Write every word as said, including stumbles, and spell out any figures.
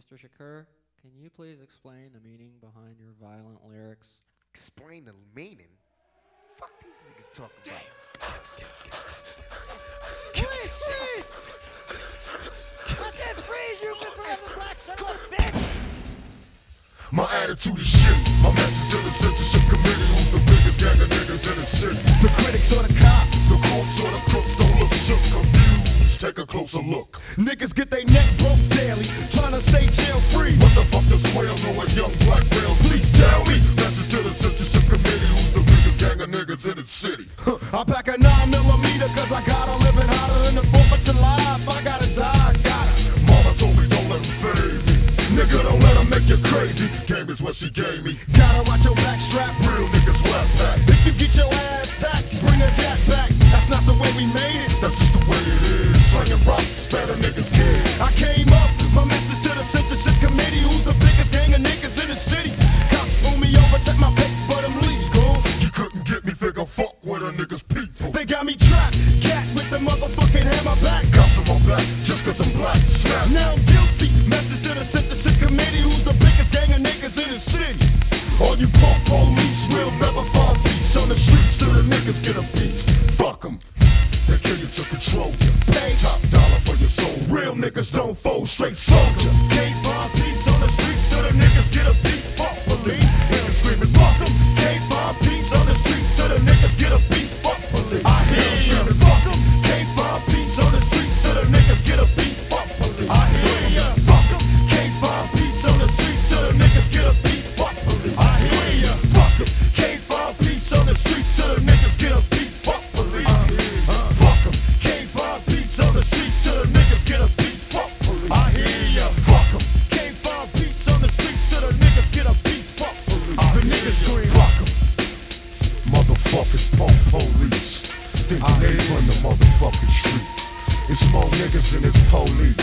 Mister Shakur, can you please explain the meaning behind your violent lyrics? Explain the meaning? Fuck these niggas talking Damn. Freeze, freeze! I said freeze, you forever black son of a bitch! My attitude is shit. My message to the censorship committee. Who's the biggest gang of niggas in the city? The critics or the cops? The courts or the crooks? Don't look shook, confused. Take a closer look. Niggas get they neck broke daily, trying to stay jail free. What the fuck does Quail know what young black males? Please tell me. Message to the censorship committee. Who's the biggest gang of niggas in the city? Huh. I pack a nine millimeter cause I gotta live it hotter than the fourth of July. If I gotta die, I gotta. Mama told me don't let them fade me. Nigga, don't let them make you crazy. Game is what she gave me. Gotta watch your back strap. Real niggas rap back. If you get your ass taxed, bring a gat back. That's not the way we made it. That's just the way it is. Slinging rocks, better niggas get. I came up, my message to the censorship committee. Who's the biggest gang of niggas in the city? Cops pull me over, check my papers, but I'm legal. You couldn't get me, figure fuck with a nigga's people. They got me trapped, cat with the motherfucking hammer back. Cops on my back, just cause I'm black. Snap. Now I'm guilty. Message to the censorship committee. Who's the biggest gang of niggas in the city? All you punk police will never find peace on the streets till the niggas get a piece. Fuck 'em. They kill you to control you. Pay top dollar for your soul. Real niggas don't fold, straight soldier. Can't find peace on the streets till the niggas get a piece. Fuck police. Hear them screaming, fuck 'em. Can't find peace on the streets till the niggas get a piece. Fuck police. I hear you screaming, fuck 'em. Can't find peace on the streets till the niggas get a piece. Fuck police. I hear ya. Fuck 'em. Can't find peace on the streets till the niggas get a piece. Fuck police. I hear ya. Fuck 'em. Can't find peace on the streets till the niggas get a piece. Fuck police. Fuck 'em. Can't find peace on the streets till the niggas get a piece. Fuck police. I hear ya. Fuck 'em. Can't find peace on the streets till the niggas get a piece. Fuck police. The niggas scream, fuck 'em. Motherfucking punk police. Thinking they run the motherfucking streets. It's more niggas than it's police.